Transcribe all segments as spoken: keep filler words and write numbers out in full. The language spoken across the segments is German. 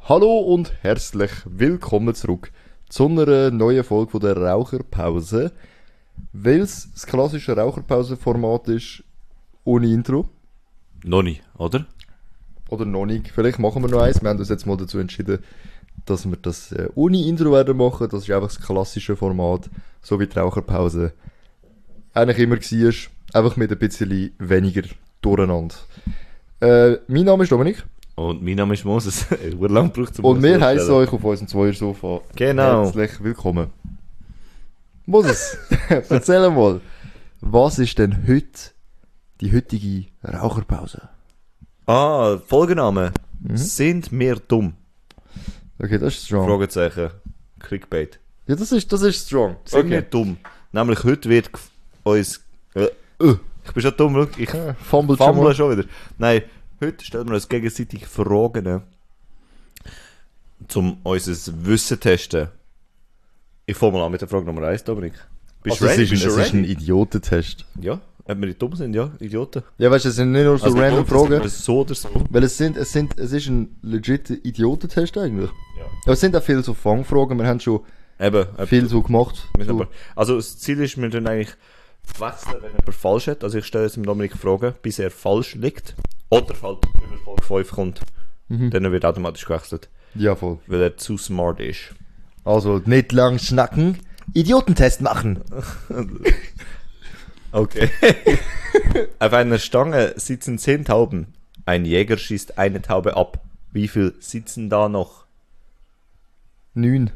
Hallo und herzlich willkommen zurück zu einer neuen Folge von der Raucherpause. Weil es das klassische Raucherpause-Format ist, ohne Intro. Noch nicht, oder? Oder noch nicht. Vielleicht machen wir noch eins. Wir haben uns jetzt mal dazu entschieden, dass wir das äh, ohne Intro werden machen. Das ist einfach das klassische Format, so wie die Raucherpause eigentlich immer war. Einfach mit ein bisschen weniger durcheinander. Äh, mein Name ist Dominik. Und mein Name ist Moses. Urlang braucht zum Und wir heißen euch auf unserem Zweiersofa Genau. herzlich willkommen. Moses, erzähl mal, was ist denn heute die heutige Raucherpause? Ah, Folgenname. Mhm. Sind wir dumm? Okay, das ist strong. Fragezeichen. Clickbait. Ja, das ist, das ist strong. Sind Okay. wir dumm? Nämlich heute wird gef- uns... Äh, uh, ich bin schon dumm, schau. Ich Ja, fumble schon fumble mal. schon wieder. Nein, heute stellen wir uns gegenseitig Fragen, um unser Wissen zu testen. Ich fange mal an mit der Frage Nummer eins, Dominik. Bist Also, du ready? es ist, Bist ein, du es ist ein ready? Idiotentest. Ja, ob wir nicht dumm sind, ja, Idioten. Ja, weißt du, es sind nicht nur so Also, random Idioten sind Fragen. wir So oder so. Weil es sind, es sind, es ist ein legit Idiotentest eigentlich. Ja. Aber es sind auch viele so Fangfragen. Wir haben schon Eben, viel so gemacht. Wir sind So. aber, also das Ziel ist, wir dann eigentlich wechseln, wenn jemand falsch hat. Also ich stelle jetzt dem Dominik Fragen, bis er falsch liegt. Oder halt über Folge fünf kommt. Mhm. Dann wird automatisch gewechselt, Ja, voll. weil er zu smart ist. Also, nicht lang schnacken, Idiotentest machen. Okay. Auf einer Stange sitzen zehn Tauben. Ein Jäger schießt eine Taube ab. Wie viel sitzen da noch? Neun.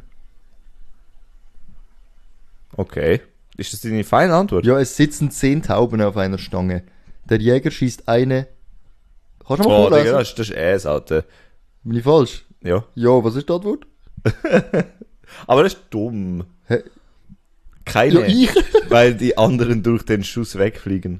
Okay. Ist das deine feine Antwort? Ja, es sitzen zehn Tauben auf einer Stange. Der Jäger schießt eine. Kannst du mal Oh, Digga, vorlesen? das ist, das ist Ass, Alter. Bin ich falsch? Ja. Ja, was ist die Antwort? Aber das ist dumm. Hä? Keine. Ja, ich. Weil die anderen durch den Schuss wegfliegen.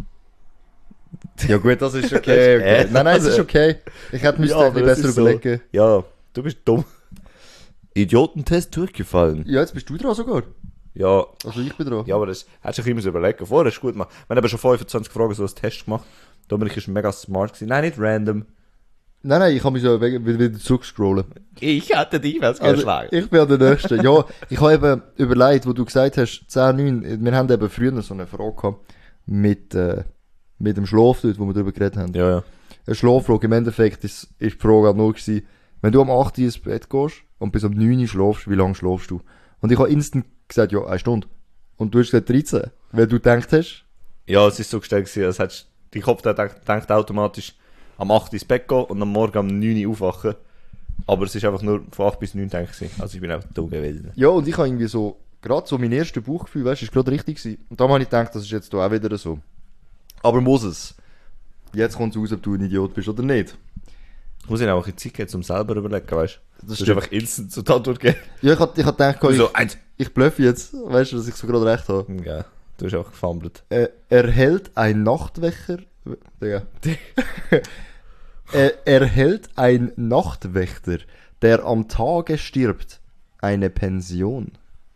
Ja gut, das ist okay. okay. Äh, Nein, nein, es ist also- okay. Ich hätte mich Ja, ja, aber ein das bisschen besser ist so- überlegen. Ja, du bist dumm. Idiotentest durchgefallen. Ja, jetzt bist du dran sogar. Ja, Also ich bin dran. ja, aber das hättest du dich immer so überlegen. Vorher ist gut gemacht. Wir haben aber schon fünfundzwanzig Fragen so als Test gemacht. Dominik ist mega smart gewesen. Nein, nicht random. Nein, nein, ich habe mich so wegen- wieder, wieder zurückscrollen. Ich hätte dich was Also, ich bin an der Nächsten. Ja, ich habe eben überlegt, wo du gesagt hast, zehn, neun. Wir haben eben früher so eine Frage gehabt mit, äh, mit dem Schlaf dort, wo wir darüber geredet haben. Ja, ja. Eine Schlaffrage. Im Endeffekt ist, ist die Frage auch nur gewesen, wenn du am acht Uhr ins Bett gehst und bis um neun Uhr schlafst, wie lange schlafst du? Und ich habe instant gesagt, ja, eine Stunde. Und du hast gesagt dreizehn, weil du gedacht hast. Ja, es ist so gestellt gewesen, als hättest dein Kopf der denkt, denkt automatisch am acht ins Bett gehen und am Morgen um neun Uhr aufwachen. Aber es ist einfach nur von acht bis neun denke ich. Also ich bin auch dumm gewesen. Ja, und ich habe irgendwie so, gerade so mein erstes Bauchgefühl, weißt du, ist gerade richtig gewesen. Und da habe ich gedacht, das ist jetzt da auch wieder so. Aber Moses, jetzt kommt es raus, ob du ein Idiot bist oder nicht. Ich muss ihnen auch ein Zeit geben, um selber überlegen, weißt du? Das Du musst einfach instant so die Antwort geben. Ja, ich hatte ich hab gedacht, Du ich, so, eins. ich bluffe jetzt, weißt du, dass ich so gerade recht habe. Ja, du hast auch gefummelt. Äh, erhält ein Nachtwächter. Digga. äh, erhält ein Nachtwächter, der am Tage stirbt, eine Pension?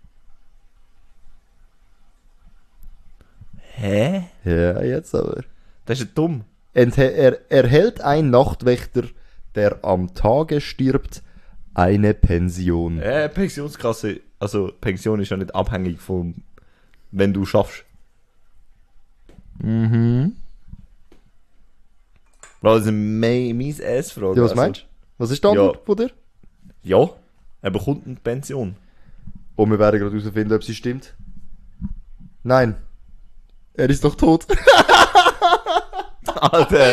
Hä? Ja, jetzt aber. Das ist ja dumm. Enthe er erhält ein Nachtwächter, der am Tage stirbt, eine Pension. Äh, Pensionskasse, also Pension ist ja nicht abhängig von, wenn du schaffst. Mhm. Bro, das ist eine me- mies Ass-Frage. Ja, was also, meinst du? Was ist die Antwort Ja. von dir? Ja, er bekommt eine Pension. Und wir werden gerade herausfinden, ob sie stimmt. Nein. Er ist doch tot. Alter!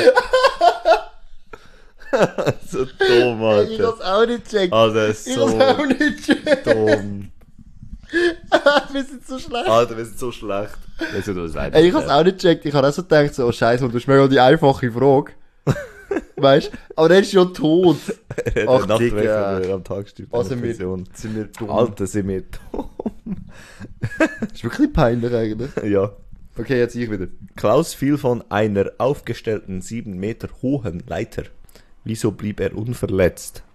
So dumm, Ich Alter. hab's auch nicht gecheckt. Alter, ist Ich so hab's auch nicht gecheckt. dumm. Wir sind so schlecht. Alter, wir sind so schlecht. Das ist das Ey, ich hab's auch nicht gecheckt. Ich hab auch so gedacht, so, oh Scheiße, du hast mega die einfache Frage. Weißt du? Aber er ist schon tot. Ach, Ach, Digga. Digga. Am Tag stirbt Also eine wir, Pension. sind wir dumm. Alter, sind wir dumm. ist wirklich peinlich eigentlich. Ja. Okay, jetzt ich wieder. Klaus fiel von einer aufgestellten sieben Meter hohen Leiter. Wieso blieb er unverletzt?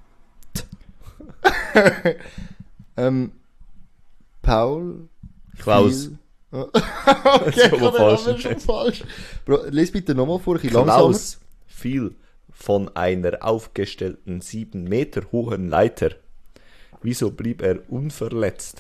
Ähm, Paul. Klaus. Fiel- okay, ist aber ich hab den falsch. Namen schon falsch. Bro, lies bitte nochmal vor, ich langsamer. Klaus fiel von einer aufgestellten sieben Meter hohen Leiter. Wieso blieb er unverletzt?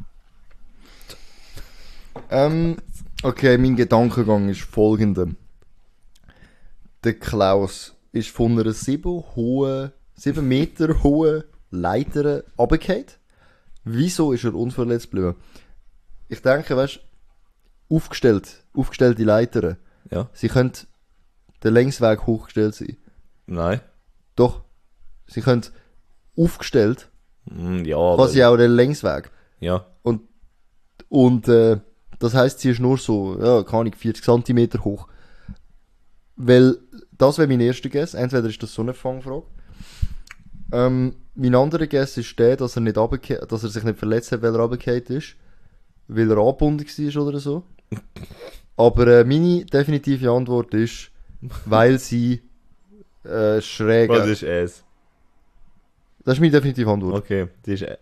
Ähm, okay, mein Gedankengang ist folgender. Der Klaus ist von einer sieben, hohen, sieben Meter hohen Leiter runtergefallen. Wieso ist er unverletzt geblieben? Ich denke, weißt du, aufgestellt, aufgestellte Leitern, Ja? sie können den Längsweg hochgestellt sein. Nein? Doch, sie können aufgestellt, Hm, ja, aber... quasi auch den Längsweg. Ja. Und, und äh, das heisst, sie ist nur so, ja, keine Ahnung, vierzig Zentimeter hoch. Weil, das wäre mein erster Guess. Entweder ist das so eine Fangfrage. Ähm, mein anderer Guess ist der, dass er, nicht runterge- dass er sich nicht verletzt hat, weil er runtergefallen ist. Weil er angebunden war oder so. Aber äh, meine definitive Antwort ist, weil sie äh, schräg... Was ist es? Das ist meine definitive Antwort. Okay, die ist...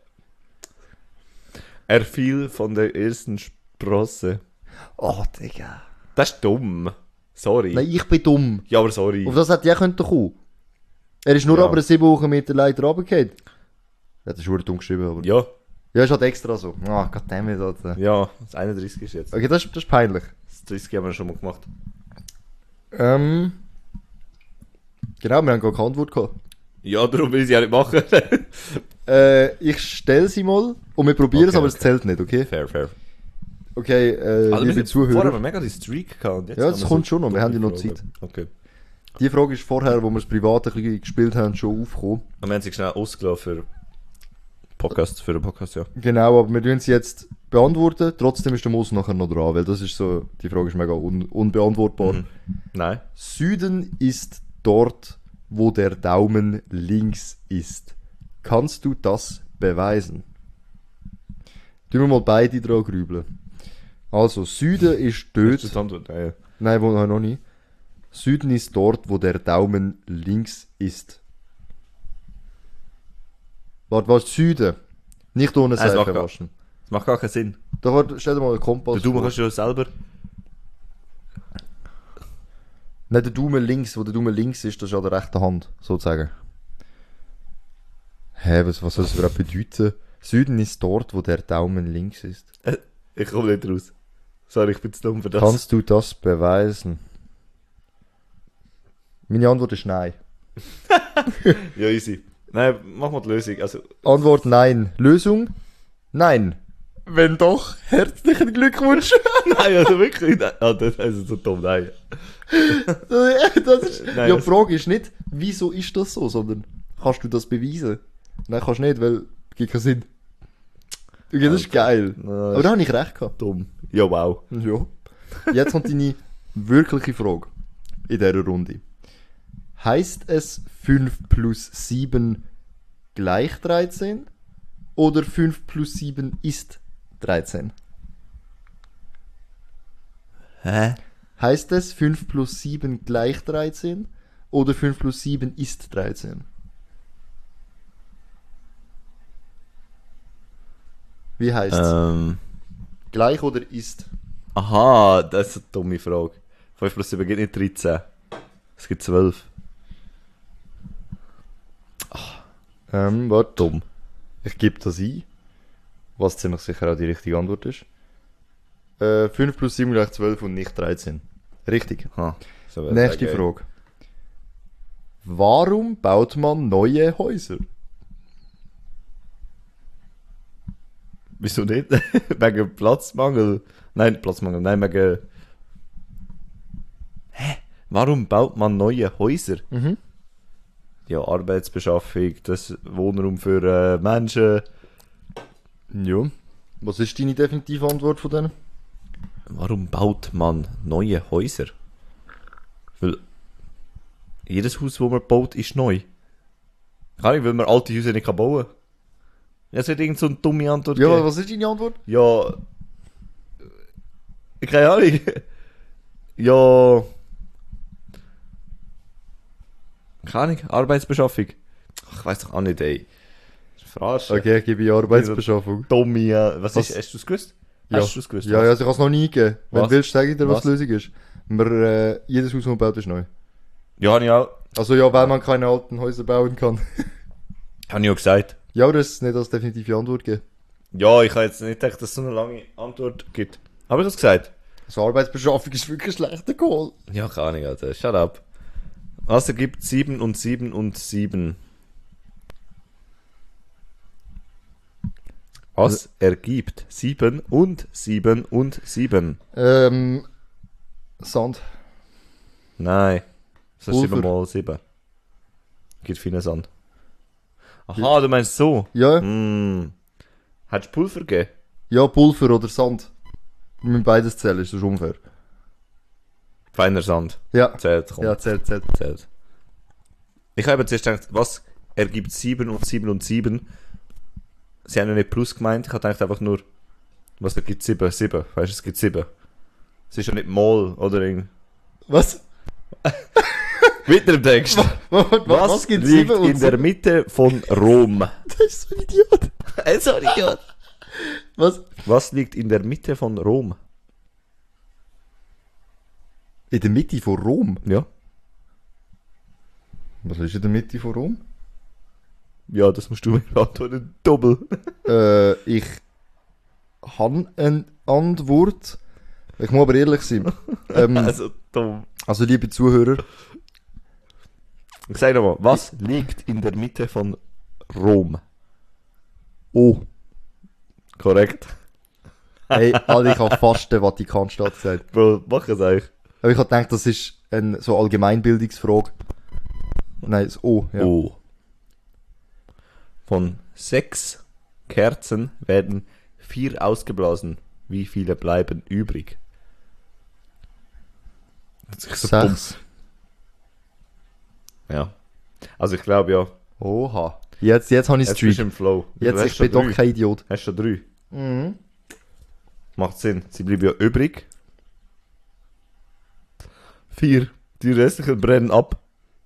Er fiel von der ersten Sprosse. Oh, Digga. Das ist dumm. Sorry. Nein, ich bin dumm. Ja, aber sorry. Auf das hätte ich auch können kommen. Er ist nur Ja. aber eine sieben Wochen Meter Leiter runtergefallen. Ja, das ist verdammt dumm geschrieben, aber... Ja, Ja, ist halt extra so. Ah, oh, goddammit, Alter. ja, das einunddreißig ist jetzt. Okay, das ist, das ist peinlich. Das dreißig haben wir schon mal gemacht. Ähm... Genau, wir haben gar keine Antwort gehabt. Ja, darum will ich sie ja nicht machen. Äh, ich stelle sie mal und wir probieren es, Okay, aber okay. es zählt nicht, okay? fair, fair. Okay, äh, Also, wir liebe sind vorher haben wir Zuhörer. mega die Streak gehabt. und jetzt Ja, haben das wir kommt so schon noch, wir haben ja noch Fragen. Zeit. Okay. Die Frage ist vorher, wo wir das privat ein bisschen gespielt haben, schon aufgekommen. Und wir haben sie schnell ausgelassen für Podcast, für den Podcast, ja. Genau, aber wir tun sie jetzt beantworten. Trotzdem ist der Moos nachher noch dran, weil das ist so, die Frage ist mega un unbeantwortbar. Mhm. Nein. Süden ist dort, wo der Daumen links ist. Kannst du das beweisen? Tun wir mal beide dran grübeln. Also, Süden ist Ist das dort... die Antwort? Nein. Nein, wo noch nicht. Süden ist dort, wo der Daumen links ist. Warte, was? Süden? Nicht ohne Ah, es macht Seife gar- waschen. Das macht gar keinen Sinn. Da warte, stell dir mal einen Kompass Der Daumen vor. kannst du ja selber. Nicht der Daumen links, wo der Daumen links ist, das ist an der rechten Hand, sozusagen. Hä, was, was soll das überhaupt bedeuten? Süden ist dort, wo der Daumen links ist. Äh, Ich komme nicht raus. Sorry, ich bin zu dumm für das. Kannst du das beweisen? Meine Antwort ist nein. Ja, easy. Nein, mach mal die Lösung. Also, Antwort nein. Lösung? Nein. Wenn doch, herzlichen Glückwunsch. nein, also wirklich. Nein. Ah, das ist so dumm, nein. das ist, Nein, ja, das- die Frage ist nicht, wieso ist das so, sondern kannst du das beweisen? Nein, kannst du nicht, weil es gibt keinen Sinn. Okay, das ist geil. Nein, Aber da habe ich recht gehabt. dumm. Ja, wow. Ja. Jetzt kommt deine wirkliche Frage in dieser Runde. Heißt es fünf plus sieben gleich dreizehn oder fünf plus sieben ist dreizehn? Hä? Heißt es fünf plus sieben gleich dreizehn oder fünf plus sieben ist dreizehn? Wie heißt es? Ähm. Gleich oder ist? Aha, das ist eine dumme Frage. fünf plus sieben geht nicht dreizehn. Es gibt zwölf. Ähm, warte. Dumm. Ich gebe das ein. Was ziemlich sicher auch die richtige Antwort ist. Äh, fünf plus sieben gleich zwölf und nicht dreizehn. Richtig. Ha, so wär's Nächste auch geil. Frage. Warum baut man neue Häuser? Wieso nicht? Wegen Platzmangel? Nein, Platzmangel, nein, wegen... Hä? Warum baut man neue Häuser? Mhm. Ja, Arbeitsbeschaffung, das Wohnraum für äh, Menschen. Ja. Was ist deine definitive Antwort von denen? Warum baut man neue Häuser? Weil jedes Haus, das man baut, ist neu. Kann ich, weil man alte Häuser nicht bauen kann. Es wird irgend so eine dumme Antwort Ja, geben. was ist deine Antwort? Ja. Keine Ahnung. Ja. Keine Ahnung. Arbeitsbeschaffung. Ach, ich weiß doch auch nicht, ey. Verarschen. Okay, ich gebe ich Arbeitsbeschaffung. Dumme, ja. Was, Was? ist, hast du es gewusst? Ja. Hast du es gewusst? Ja, ja, also ich kann es noch nie gegeben. Wenn Was? du willst, sage ich dir, was, Was? die Lösung ist. Man, äh, jedes Haus, das man baut, ist neu. Ja, habe ich auch. Also ja, weil man keine alten Häuser bauen kann. Habe ich ja gesagt. Ja, aber das ist nicht als definitive Antwort geben. Ja, ich habe jetzt nicht gedacht, dass es so eine lange Antwort gibt. Habe ich das gesagt? Also Arbeitsbeschaffung ist wirklich ein schlechter Call. Ja, keine Ahnung, Alter. Shut up. Was ergibt sieben und sieben und sieben? Was ergibt sieben und sieben und sieben? Ähm, Sand. Nein. Das ist Pulver. sieben mal sieben. Gibt viel Sand. Aha, du meinst so? Ja, Hm. Hättest du Pulver gegeben? ja, Pulver oder Sand. Wir müssen beides zählen, ist das unfair. Feiner Sand. Ja, Zählt, komm. ja, zählt, zählt. Zählt. Ich habe zuerst gedacht, was ergibt sieben und sieben und sieben? Sie haben ja nicht plus gemeint, ich habe gedacht einfach nur, was ergibt sieben? sieben, weißt du, es gibt sieben. Es ist ja nicht Mol oder irgend. Was? Weiter im Text. Was, was, Was, was gibt liegt sieben und in der sieben? Mitte von Rom? Das ist so ein Idiot. Sorry, Idiot. Was? Was liegt in der Mitte von Rom? In der Mitte von Rom? Ja. Was ist in der Mitte von Rom? Ja, das musst du mir beantworten. Doppel. Äh, ich habe eine Antwort. Ich muss aber ehrlich sein. Ähm, Also, dumm. also, liebe Zuhörer, Ich sag nochmal, was liegt in der Mitte von Rom? oh, Korrekt. hey, Alter, ich habe fast den Vatikanstaat gesagt. Bro, mach es eigentlich. Aber ich habe gedacht, das ist eine so Allgemeinbildungsfrage. Nein, das O, ja. Oh. Von sechs Kerzen werden vier ausgeblasen. Wie viele bleiben übrig? Das ist so dumm. Sechs. Ja. Also ich glaube ja. Oha. Jetzt, jetzt habe ich Jetzt bist du Streak. im Flow. Jetzt, Du hast ich bin schon doch drei. kein Idiot. Hast schon drei. Mhm. Macht Sinn. Sie bleiben ja übrig. Vier. Die restlichen brennen ab.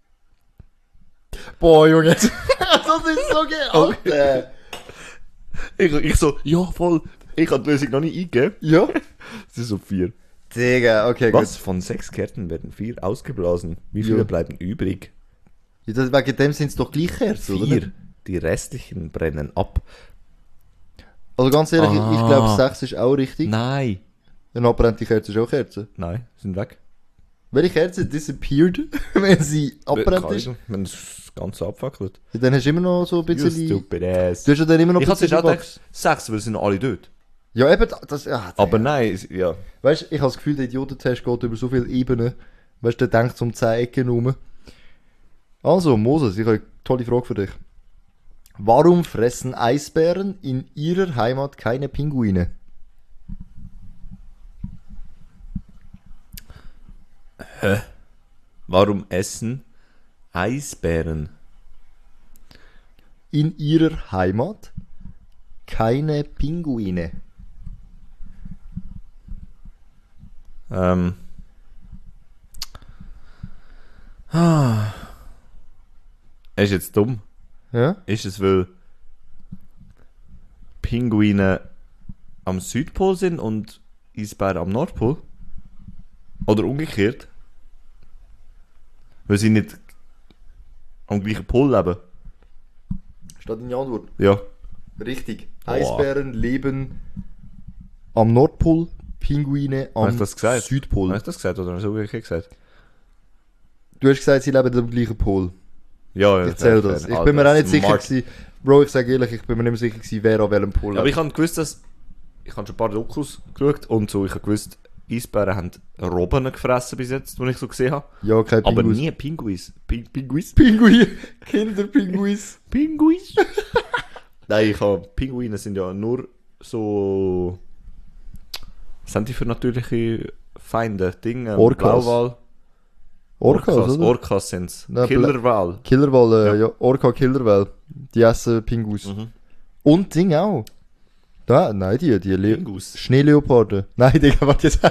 Boah, Junge. das ist so geil. Alter. Ich, ich so, ja voll. Ich habe die Lösung noch nicht eingegeben. Ja? Es ist so vier. Digga, okay, Was? Von sechs Kerzen werden vier ausgeblasen. Wie viele Ja. bleiben übrig? gut. Ja, das, wegen dem sind es doch gleich Kerzen, oder? Vier. nicht? Die restlichen brennen ab. Also ganz ehrlich, ich, ich glaube, Ah. sechs ist auch richtig. Nein. Eine abbrennte Kerze ist auch Kerze. Nein, sind weg. Welche Kerze disappeared, wenn sie abbrennt ist? Wenn das Ganze abfackelt. Ja, dann hast du immer noch so ein You bisschen... stupid ass. Du hast ja dann immer noch Ich ein hatte bisschen schon gedacht, Wachs. sechs, weil sie sind alle dort. Ja, eben, das... Ja, Aber nein, es- ja. weißt du, ich habe das Gefühl, der Idiotentest geht über so viele Ebenen. Weißt du, der denkt um zehn Ecken rum. Also, Moses, ich habe eine tolle Frage für dich. Warum fressen Eisbären in ihrer Heimat keine Pinguine? Warum essen Eisbären? In ihrer Heimat keine Pinguine. Ähm. Ah. Ist jetzt dumm. Ja? Ist es, weil Pinguine am Südpol sind und Eisbären am Nordpol? Oder umgekehrt? Weil sie nicht am gleichen Pol leben? Steht deine Antwort? Ja. Richtig. Boah. Eisbären leben am Nordpol, Pinguine am Hast du das gesagt? Südpol. Hast du das gesagt oder hast du umgekehrt gesagt? Du hast gesagt, sie leben am gleichen Pol. Ja, ja. Ich zähle fair, das. fair. Ich Alter, bin mir auch nicht sicher smart. gewesen. Bro, ich sage ehrlich, ich bin mir nicht mehr sicher gewesen, wer an welchem Pol Aber lebt. ich habe gewusst, dass... Ich habe schon ein paar Dokus geschaut und so, ich habe gewusst, Eisbären haben Robben gefressen bis jetzt, die ich so gesehen habe. Ja, kein Aber Pinguis. nie Pinguis. Ping Pinguis? Pinguin. Kinderpinguis. Pinguis? Nein, ich habe... Pinguine sind ja nur so... Was sind die für natürliche Feinde? Dinge? Orcas. Blauwal? Orcas, oder? Orcas sind es. Na, Killerwal. Killerwal, äh, ja. Ja. Orca Killerwal. Die essen Pinguis. Mhm. Und Ding auch. Da, nein, die, die Le Pingus. Schneeleoparden. Nein, Digga, warte jetzt.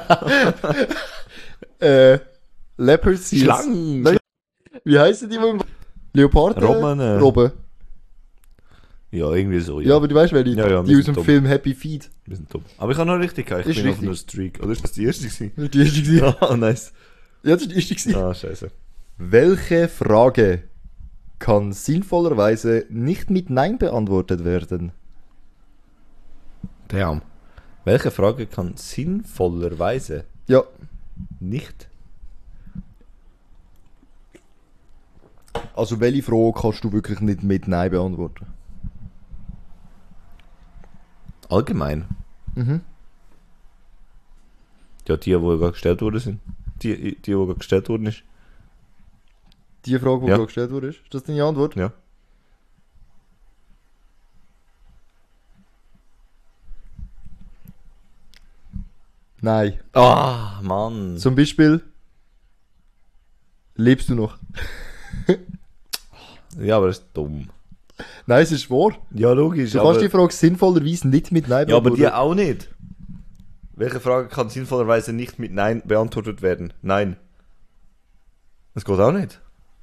äh, Leopard Seals. Schlangen. Nein, wie heißen die? Wo Leoparden? Robben, äh. Robben. Ja, irgendwie so. Ja, aber du weißt, welche? Ja, ja, die wir aus sind dem dumm. Film Happy Feet. Wir sind dumm. Aber ich habe noch richtig gehabt. Ich Ist bin auf richtig. einer Streak. Oder ist das die erste gewesen? Das war die erste. gewesen. Ah, nice. Ja, das war die erste. gewesen. Ah, scheiße. Welche Frage kann sinnvollerweise nicht mit Nein beantwortet werden? Damn. Welche Frage kann sinnvollerweise Ja, nicht? also welche Frage kannst du wirklich nicht mit Nein beantworten? Allgemein? Mhm. Ja, die, die gerade gestellt worden sind. Die, die, die gerade gestellt worden ist. Die Frage, die Ja. gerade gestellt wurde, ist das deine Antwort? Ja. Nein. Ah, Mann. Zum Beispiel, lebst du noch? Ja, aber das ist dumm. Nein, es ist wahr. Ja, logisch. Du aber, kannst die Frage sinnvollerweise nicht mit Nein ja, aber beantworten. die auch nicht. Welche Frage kann sinnvollerweise nicht mit Nein beantwortet werden? Nein. Das geht auch nicht.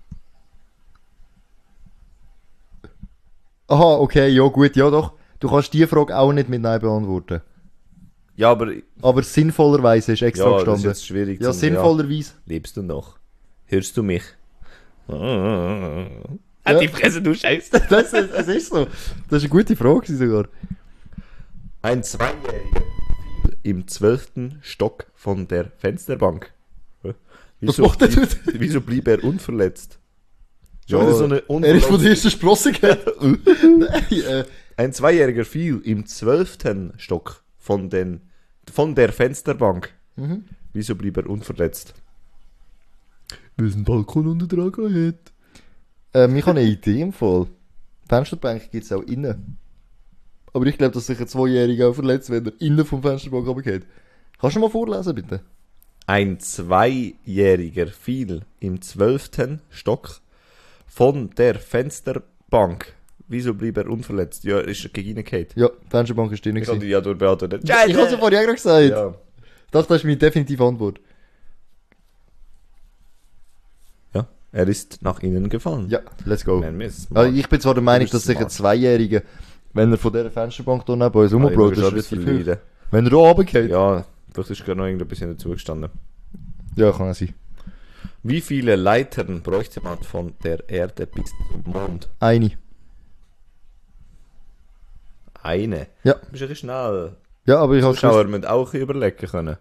Aha, okay, ja gut, ja doch. Du kannst die Frage auch nicht mit Nein beantworten. Ja, aber Aber sinnvollerweise ist extra ja, das ist gestanden. jetzt schwierig. Ja, zum- sinnvollerweise. Lebst du noch? Hörst du mich? Ah, Ja. die Fresse, du Scheiße. Das ist, es ist so. Das ist eine gute Frage gewesen sogar. Ein Zweijähriger im zwölften Stock von der Fensterbank. Wieso, macht der blieb, dort? wieso blieb er unverletzt? Ja, Schon wieder so eine Er ist von unverletzt- der ersten Sprosse gegangen. Nein, äh, Ein Zweijähriger fiel im zwölften Stock von, den, von der Fensterbank. Mhm. Wieso blieb er unverletzt? Weil es einen Balkon unter dran hat. ähm, ich habe eine Idee im Fall. Fensterbank gibt es auch innen. Aber ich glaube, dass sich ein Zweijähriger auch verletzt, wenn er innen vom Fensterbank runtergeht. Kannst du mal vorlesen, bitte? Ein Zweijähriger fiel im zwölften Stock von der Fensterbank. Wieso blieb er unverletzt? Ja, er ist gegen ihn gefallen. Ja, die Fensterbank ist drin. Ich habe gewesen. die ja durchbeantwortet. Ja, ich habe es ja vorher gerade gesagt. Ja. Ich dachte, das ist meine definitive Antwort. ja, er ist nach innen gefallen. Ja, let's go. Man miss. Also ich bin zwar der Meinung, bist dass sich ein smart. Zweijähriger, wenn er von dieser Fensterbank hier neben uns rumbrot, das ist relativ viel. Wenn er da runtergeht. Ja. Ja, vielleicht ist gerade noch irgendetwas dazu gestanden. ja, kann auch sein. Wie viele Leitern bräuchte man von der Erde bis zum Mond? Eine. Eine. Ja. Du bist ein bisschen schnell. Ja, aber ich habe Zuschauer müssen auch ein bisschen überlegen können.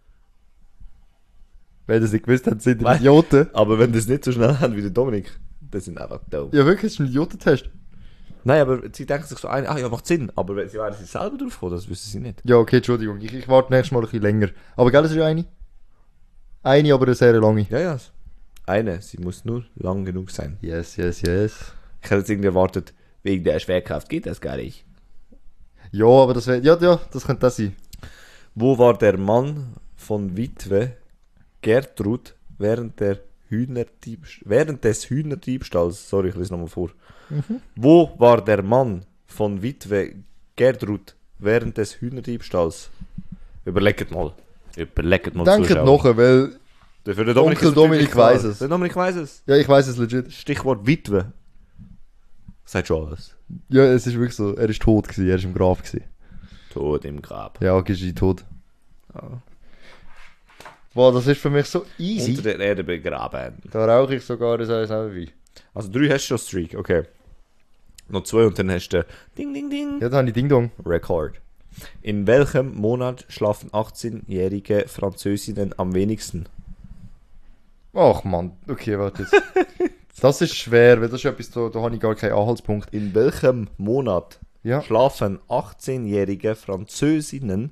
wenn ihr es nicht gewusst habt, sind ihr Nein. Idioten. Aber wenn das nicht so schnell haben wie der Dominik, das sind einfach dumm. Ja, wirklich, das ist ein Idiotentest. Nein, aber sie denken sich so ein, ah ja, macht Sinn. Aber wenn sie wären sie selber drauf gekommen, das wissen sie nicht. Ja, okay, Entschuldigung. Ich, ich warte nächstes Mal ein bisschen länger. Aber gell, es ist ja eine. Eine, aber eine sehr lange. Ja, ja. Eine, sie muss nur lang genug sein. Yes, yes, yes. Ich hätte jetzt irgendwie erwartet, wegen der Schwerkraft geht das gar nicht. Ja, aber das wäre. Ja, ja, das könnte das sein. Wo war der Mann von Witwe Gertrud während der Hühnerdiebst während des Hühnerdiebstahls? Sorry, ich lese nochmal vor. Wo war der Mann von Witwe Gertrud während des Hühnerdiebstahls? Überlegt mal. Überlegt mal. Denkt Zuschauer. nachher, weil. Für den Dominik Onkel ist es natürlich Dominik klar. weiss es. Der Dominik weiss es. Ja, ich weiß es legit. Stichwort Witwe. Sagt schon alles. Ja, es ist wirklich so. Er ist tot gewesen, er ist im Grab gewesen. Tod im Grab. Ja, Gischi tot. Ja. Wow, das ist für mich so easy. Unter der Erde begraben. Da rauche ich sogar das alles auch wie. Also drei hast du schon Streak, okay. Noch zwei und dann hast du Ding Ding Ding. Ja, da habe ich Ding Dong. Record. In welchem Monat schlafen achtzehnjährige Französinnen am wenigsten? Ach man, okay, warte jetzt. Das ist schwer, weil das ist etwas, da, da habe ich gar keinen Anhaltspunkt. In welchem Monat Ja. schlafen achtzehnjährige Französinnen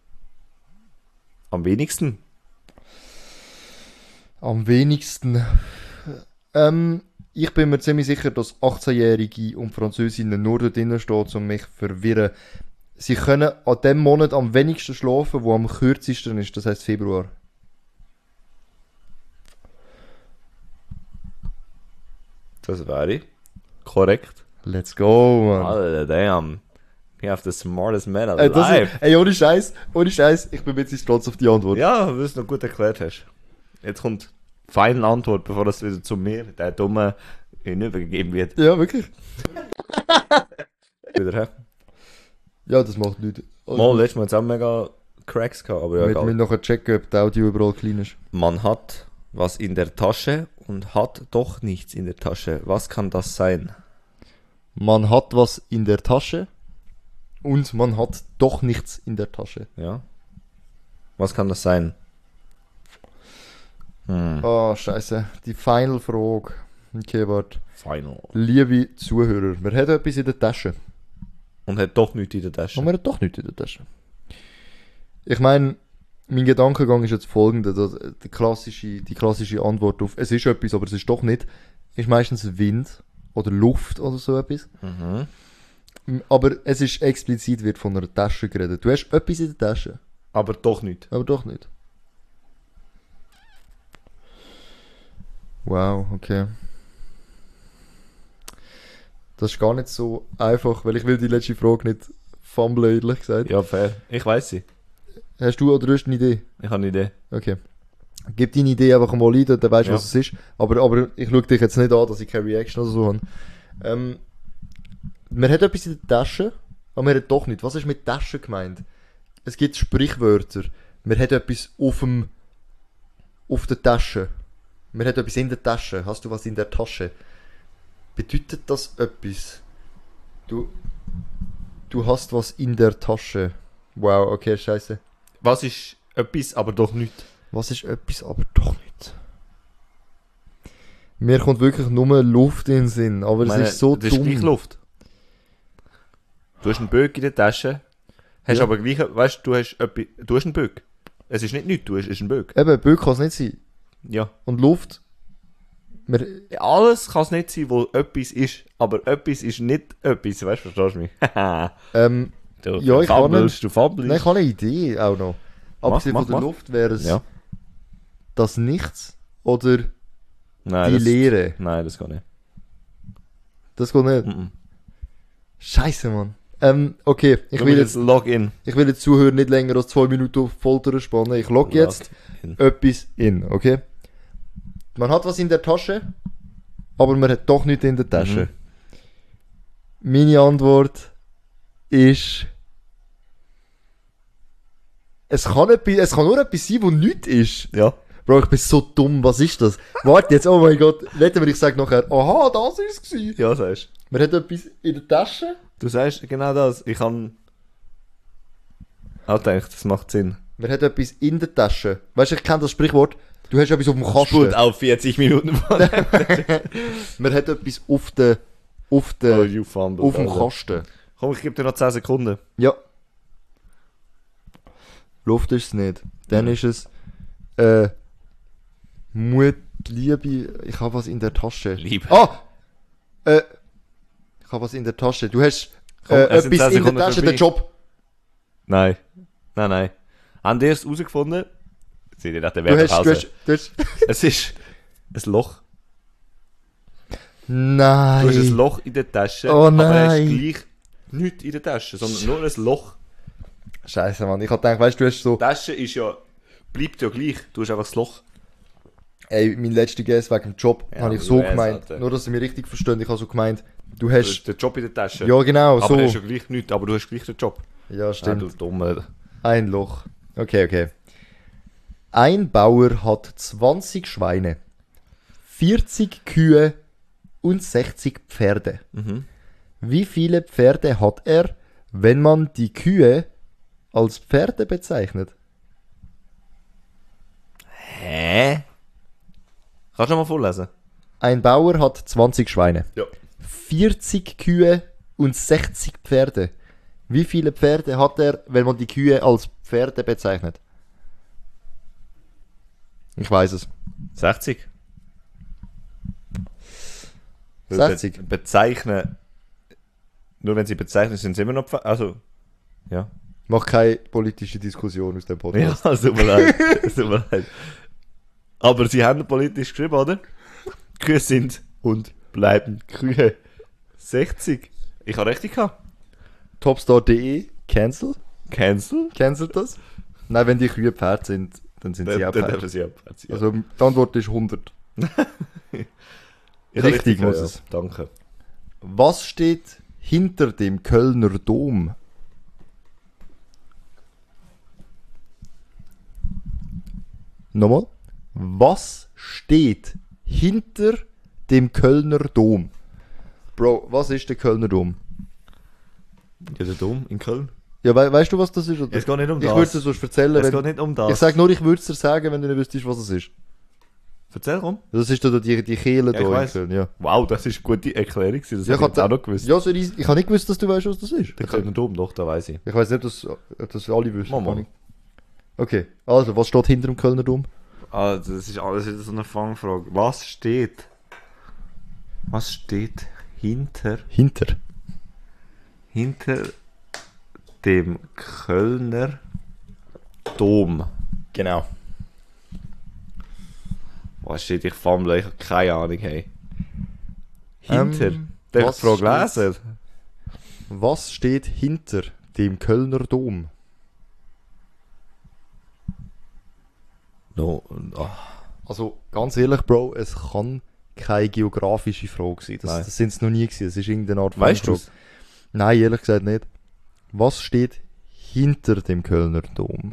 am wenigsten? Am wenigsten. Ähm, ich bin mir ziemlich sicher, dass achtzehnjährige und Französinnen nur dort drinnen stehen, um mich zu verwirren. Sie können an dem Monat am wenigsten schlafen, wo am kürzesten ist, das heißt Februar. Das wäre korrekt. Let's go, man. Alter, damn. You have the smartest man Ey, das alive. ist, ey, ohne Scheiß, ohne Scheiß, ich bin ein bisschen stolz auf die Antwort. Ja, weil du es noch gut erklärt hast. Jetzt kommt die feine Antwort, bevor das wieder zu mir, der Dumme, hinübergegeben wird. Ja, wirklich. Wieder, hä? Ja, das macht nichts. Also, Mal, letztes Mal hat es auch mega Cracks gehabt, aber ja, mit, mit egal. nachher checken, ob das Audio überall klein ist. Man hat was in der Tasche und hat doch nichts in der Tasche. Was kann das sein? Man hat was in der Tasche und man hat doch nichts in der Tasche. Ja. Was kann das sein? Hm. Ah, scheiße. Die Final Frage. Okay, warte. Final. Liebe Zuhörer, wir haben etwas in der Tasche. Und hat doch nichts in der Tasche. Und wir haben doch nichts in der Tasche. Ich meine, mein Gedankengang ist jetzt folgender. dass Die klassische, die klassische Antwort auf «Es ist etwas, aber es ist doch nicht» ist meistens Wind oder Luft oder so etwas. Mhm. Aber es ist explizit, wird von einer Tasche geredet. Du hast etwas in der Tasche, Aber doch nicht. aber doch nicht. Wow, okay. Das ist gar nicht so einfach, weil ich will die letzte Frage nicht fumblen, ehrlich gesagt. Ja, fair. Ich weiß sie. Hast du oder hast du eine Idee? Ich habe eine Idee. Okay. Gib deine Idee einfach mal ein, dann weißt du, Ja. was es ist. Aber, aber ich schaue dich jetzt nicht an, dass ich keine Reaction oder so habe. Ähm, man hat etwas in der Tasche, aber man hat doch nicht. Was ist mit Tasche gemeint? Es gibt Sprichwörter. Man hat etwas auf dem, auf der Tasche. Man hat etwas in der Tasche. Hast du was in der Tasche? Bedeutet das etwas? Du, du hast was in der Tasche. Wow, okay, scheiße. Was ist etwas, aber doch nicht? Was ist etwas, aber doch nicht? Mir kommt wirklich nur Luft in den Sinn, aber Ich meine, es ist so das ist gleich dumm. Luft. Du hast einen Böck in der Tasche, hast Ja. aber gleich, weißt du, du hast, etwas, du hast einen Böck. Es ist nicht nichts, du hast, es ist ein Böck. Eben, Böck kann es nicht sein. Ja. Und Luft, wir, Alles kann es nicht sein, wo etwas ist, aber etwas ist nicht etwas, weißt du, verstehst du mich? ähm, du Ja, ich kann fabelst, du fabelst. nein, ich habe eine Idee auch noch. Abgesehen mach, von der mach. Luft wäre es Ja. das Nichts oder Nein, die das, Leere. Nein, das geht nicht. Das geht nicht. Mhm. Scheiße, Mann. Ähm, okay, ich Du will, musst jetzt, Login. ich will jetzt Zuhörer nicht länger als zwei Minuten auf Folter spannen. Ich log jetzt Login. etwas in, okay? Man hat was in der Tasche, aber man hat doch nichts in der Tasche. Meine Antwort ist... Es kann, etwas, es kann nur etwas sein, wo nichts ist. Ja. Bro, ich bin so dumm, was ist das? Warte jetzt, oh mein Gott, wetten wir, ich sage nachher, aha, das ist es gewesen. Ja, sagst Man hat etwas in der Tasche. du. sagst genau das. Ich habe auch gedacht, das macht Sinn. Man hat etwas in der Tasche. Weißt du, ich kenne das Sprichwort. Du hast etwas auf dem Kasten. Spult auf vierzig Minuten von Man hat etwas auf der, auf der, Oh, you fumbled, auf dem Alter. Kasten. Komm, ich gebe dir noch zehn Sekunden. Ja. Luft ist es nicht. Dann ist es, äh, Mut, Liebe, ich habe was in der Tasche. Liebe. Ah! Äh, ich habe was in der Tasche. Du hast Komm, äh, es sind etwas zehn in der Sekunden Tasche, vorbei. der Job. Nein. Nein, nein. Haben die es herausgefunden? Seht ihr nach der Du hast, du Werbepause? hast, du hast, Es ist ein Loch. nein. Du hast ein Loch in der Tasche, Oh aber hast nein. gleich nichts in der Tasche, sondern nur ein Loch. Scheiße, Mann. Ich hab gedacht, weißt du, du hast so, Die Tasche ist ja, bleibt ja gleich. Du hast einfach das Loch. ey, mein letzter Guess wegen dem Job, Ja, habe ich du so weißt, gemeint. Alter. Nur, dass sie mich richtig verstehen. Ich habe so gemeint, du Du hast, hast den Job in der Tasche. ja genau, aber so. hast ja gleich nichts, aber du hast gleich den Job. Ja, Ja, stimmt. du Dumme. Ein Loch. Okay, okay. Ein Bauer hat zwanzig Schweine, vierzig Kühe und sechzig Pferde. Mhm. Wie viele Pferde hat er, wenn man die Kühe als Pferde bezeichnet? Hä? Kannst du noch mal vorlesen? Ein Bauer hat zwanzig Schweine, Ja. vierzig Kühe und sechzig Pferde. Wie viele Pferde hat er, wenn man die Kühe als Pferde bezeichnet? Ich weiß es. sechzig. sechzig. Be bezeichnen. Nur wenn sie bezeichnen, sind sie immer noch Pfe Also, ja. Mach keine politische Diskussion aus dem Ja, Podcast. es tut mir leid. Es tut mir leid. Aber sie haben politisch geschrieben, oder? Kühe sind und bleiben Kühe. sechzig. Ich habe richtig gehabt. Topstar punkt de, cancel? Cancel? Cancelt das? Nein, wenn die Kühe Pferd sind, dann sind sie Dann auch dann Pferd. dürfen sie abziehen. Also die Antwort ist hundert. Ich habe richtig muss gehabt, es. Ja. Danke. Was steht hinter dem Kölner Dom? Nochmal. Was steht hinter dem Kölner Dom? Bro, was ist der Kölner Dom? Ja, der Dom in Köln. Ja, we weißt du, was das ist? Oder? Es geht nicht um ich das. würde es dir sonst erzählen. Es Wenn, geht nicht um das. ich sag nur, ich würde es dir sagen, wenn du nicht wüsstest, was es ist. Erzähl rum. Das ist da die, die Kehle Ja, ich da in weiss. Köln, ja. Wow, das ist eine gute Erklärung gewesen. Das Ja, hätte ich jetzt hab auch noch gewusst. Ja, so easy. Ich habe nicht gewusst, dass du weißt, was das ist. Der Kölner Dom, doch, da weiß ich. Ich weiß nicht, dass, ob das alle wissen. Mach mal. Okay, also, was steht hinter dem Kölner Dom? Ah, das ist alles wieder so eine Fangfrage. Was steht? Was steht hinter, Hinter. hinter dem Kölner Dom? Genau. Was steht? Ich fammle, ich habe keine Ahnung, hey. Hinter? Ähm, Darf ich was die Frage steht- lesen? Was steht hinter dem Kölner Dom? No, oh. Also, ganz ehrlich, Bro, es kann keine geografische Frage sein. Nein. Das, das sind es noch nie gewesen. Es ist irgendeine Art Weißt Fangfrage. du's? Nein, ehrlich gesagt nicht. Was steht hinter dem Kölner Dom?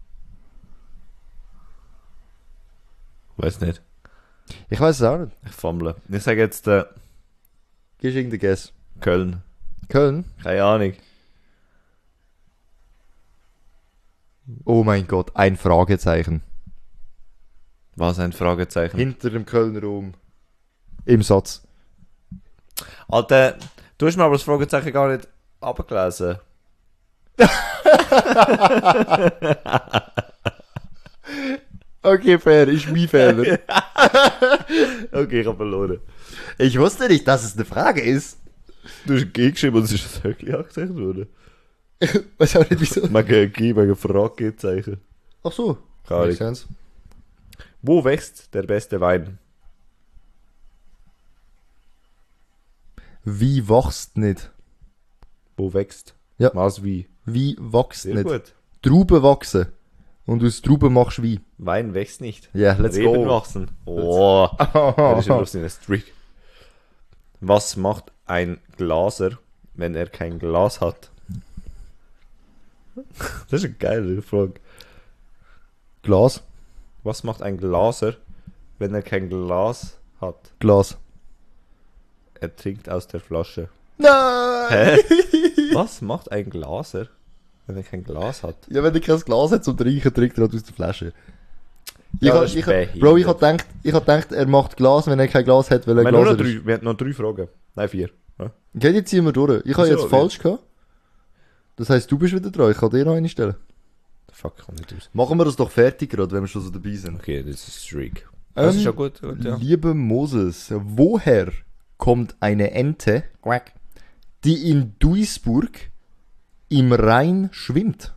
Weiß nicht. Ich weiß es auch nicht. Ich fammle. Ich sage jetzt äh, Gibst du irgendeinen Guess? Köln. Köln? Keine Ahnung. Oh mein Gott, ein Fragezeichen. Was ein Fragezeichen. Hinter dem Kölner Dom. Im Satz. Alter, du hast mir aber das Fragezeichen gar nicht abgelesen. Okay, fair, ist mein Fehler. Okay, ich habe verloren. Ich wusste nicht, dass es eine Frage ist. Du hast G geschrieben und es ist ein Höckli angezeigt worden. Weiß auch nicht wieso. Wegen G, wegen Fragezeichen. Ach so. Keine Makes Ahnung. sense. Wo wächst der beste Wein? Wie wachst nicht? Wo wächst? Ja. Was wie? Wie wachst Sehr nicht? gut. Trauben wachsen. Und aus Trauben machst du Wein. Wein wächst nicht. Ja, yeah, let's Reben go. wachsen. Oh, er ist immer auf seinen Streak. Was macht ein Glaser, wenn er kein Glas hat? Das ist eine geile Frage. Glas. Was macht ein Glaser, wenn er kein Glas hat? Glas. Er trinkt aus der Flasche. Nein! Hä? Was macht ein Glaser, wenn er kein Glas hat? Ja, wenn er kein Glas hat zum Trinken, trinkt er halt aus der Flasche. Ich Ja, hab, das ist ich hab, behindert. Bro, ich hab gedacht, ich hab gedacht, er macht Glas, wenn er kein Glas hat, weil er Wir haben, nur Glas noch ist. drei, wir haben noch drei Fragen. Nein, vier. Ja. Geht jetzt ziehen wir durch. Ich habe Wieso? jetzt falsch gehabt. Das heisst, du bist wieder dran. Ich kann dir noch eine stellen. Fuck, ich komm nicht raus. Machen wir das doch fertig gerade, wenn wir schon so dabei sind. Okay, das ist Streak. Das Ähm, ist ja gut, gut ja. Lieber Moses, woher kommt eine Ente, Quack. die in Duisburg im Rhein schwimmt?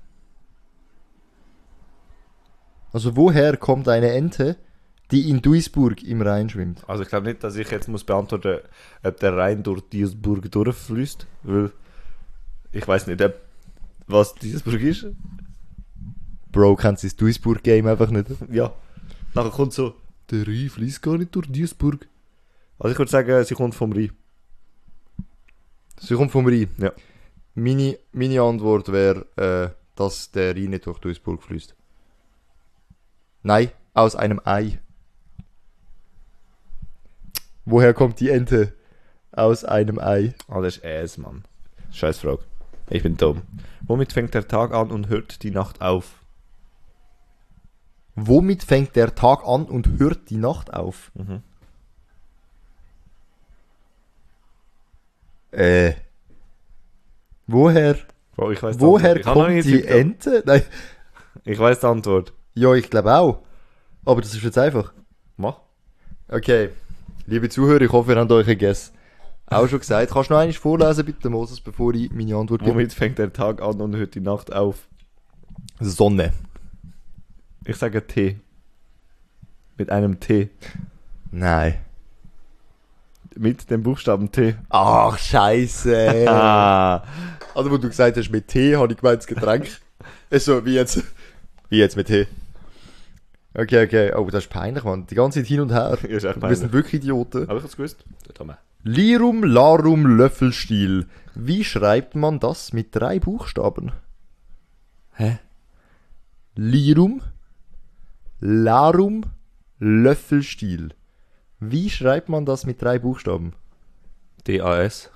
Also woher kommt eine Ente, die in Duisburg im Rhein schwimmt? Also ich glaube nicht, dass ich jetzt muss beantworten, ob der Rhein durch Duisburg durchfließt, weil ich weiß nicht, ob, was Duisburg ist. Bro, kennst du das Duisburg-Game einfach nicht? Ja. Nachher kommt so, der Rhein fließt gar nicht durch Duisburg. Also ich würde sagen, sie kommt vom Rhein. Sie kommt vom Rhein. Ja. Meine, meine Antwort wäre, äh, dass der Rhein nicht durch Duisburg fließt. Nein, aus einem Ei. Woher kommt die Ente? Aus einem Ei. Ah, das ist Äs, Mann. Scheiß Frage. Ich bin dumm. Womit fängt der Tag an und hört die Nacht auf? Womit fängt der Tag an und hört die Nacht auf? Mhm. Äh. Woher? Bro, ich weiß die Woher Antwort. Ich habe noch kommt nicht die getippt. Ente? Nein. Ich weiß die Antwort. Ja, ich glaube auch. Aber das ist jetzt einfach. Mach. Okay. Liebe Zuhörer, ich hoffe, ihr habt euch ein Guess auch schon gesagt. Kannst du noch einmal vorlesen, bitte, Moses, bevor ich meine Antwort gebe? Womit fängt der Tag an und hört die Nacht auf? Sonne. Ich sage T. Mit einem T. Nein. Mit dem Buchstaben T. Ach, scheiße. Ah. Also, wo du gesagt hast, mit Tee, habe ich gemeint, das Getränk. Also, wie jetzt? Wie jetzt mit Tee? Okay, okay. Oh, das ist peinlich, Mann. Die ganze Zeit hin und her. Ja, ist echt Wir peinlich. sind wirklich Idioten. Aber ich hab's gewusst. Das haben wir. Lirum, Larum, Löffelstiel. Wie schreibt man das mit drei Buchstaben? Hä? Lirum, Larum, Löffelstiel. Wie schreibt man das mit drei Buchstaben? D A S.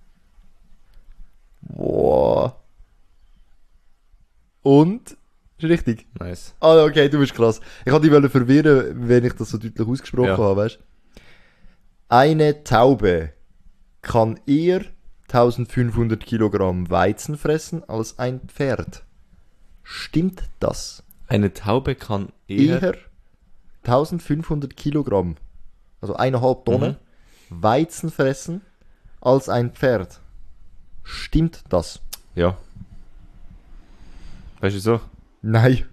Boah. Und? Ist richtig. Nice. Ah, okay, du bist krass. Ich wollte dich verwirren, wenn ich das so deutlich ausgesprochen Ja. habe, weißt du? Eine Taube kann eher eintausendfünfhundert Kilogramm Weizen fressen als ein Pferd. Stimmt das? Eine Taube kann eher... Eher eintausendfünfhundert Kilogramm, also eineinhalb Tonnen, Weizen fressen als ein Pferd. Stimmt das? Ja. Weißt du so? Nein.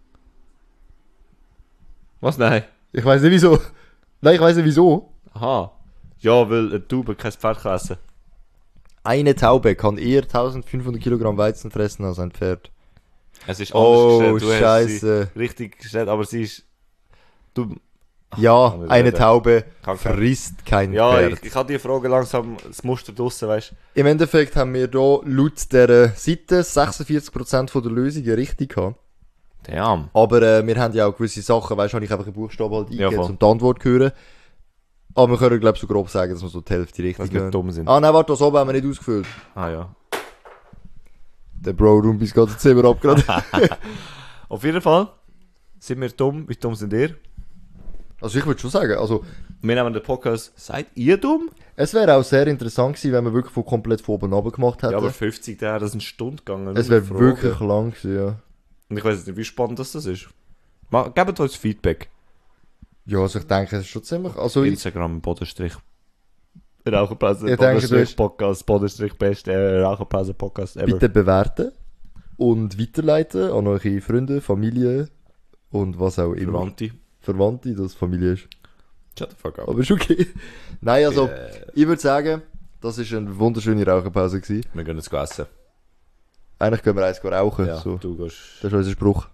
Was? Nein. Ich weiß nicht wieso. Nein, ich weiß nicht wieso. Aha. Ja, weil eine Taube kein Pferd kann essen. Eine Taube kann eher eintausendfünfhundert Kilogramm Weizen fressen als ein Pferd. Es ist anders Oh, gestellt. Du hast Scheiße. sie richtig gestellt, aber sie ist... Du... Ja, kann ich eine reden. Taube Kann kein- frisst kein Ja, Pferd. ich, ich habe die Frage langsam das Muster draussen, weißt du. Im Endeffekt haben wir hier laut dieser Seite sechsundvierzig Prozent von der Lösungen richtig gehabt. Damn. Aber äh, wir haben ja auch gewisse Sachen, weißt du, habe ich einfach einen Buchstaben halt Ja, eingegeben, voll. um die Antwort zu hören. Aber wir können, glaube ich, so grob sagen, dass wir so die Hälfte richtig Dass wir haben. dumm sind. Ah, nein, warte, das oben haben wir nicht ausgefüllt. Ah ja. Der Bro Rumpis geht das Zimmer ab gerade. Auf jeden Fall sind wir dumm. Wie dumm sind ihr? Also ich würde schon sagen, also Wir nehmen den Podcast. Seid ihr dumm? es wäre auch sehr interessant gewesen, wenn wir wirklich von komplett von oben runter gemacht hätten. Ja, aber fünfzig Jahre, das ist eine Stunde gegangen. es nur wäre mit Fragen. wirklich lang gewesen, ja. Und ich weiß nicht, wie spannend das, das ist. Mal, gebt uns Feedback. Ja, also ich denke, es ist schon ziemlich, also ich, Instagram, Bodenstrich. Raucherpause, Ich denke, du Bodenstrich, hast- Podcast, Bodenstrich, beste äh, Raucherpause, Podcast ever. bitte bewerten und weiterleiten an eure Freunde, Familie und was auch immer. Verwandte. Verwandte, dass Familie ist. Shut the fuck up. Aber ist okay. Nein, also, Yeah. ich würde sagen, das war eine wunderschöne Raucherpause gewesen. Wir gehen jetzt essen. Eigentlich können wir eins rauchen. Ja, So. du gehst... Das ist unser Spruch.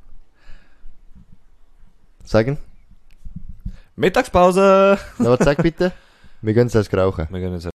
Sagen? Mittagspause! Na, was sag bitte? Wir gehen jetzt eins rauchen. Wir gehen jetzt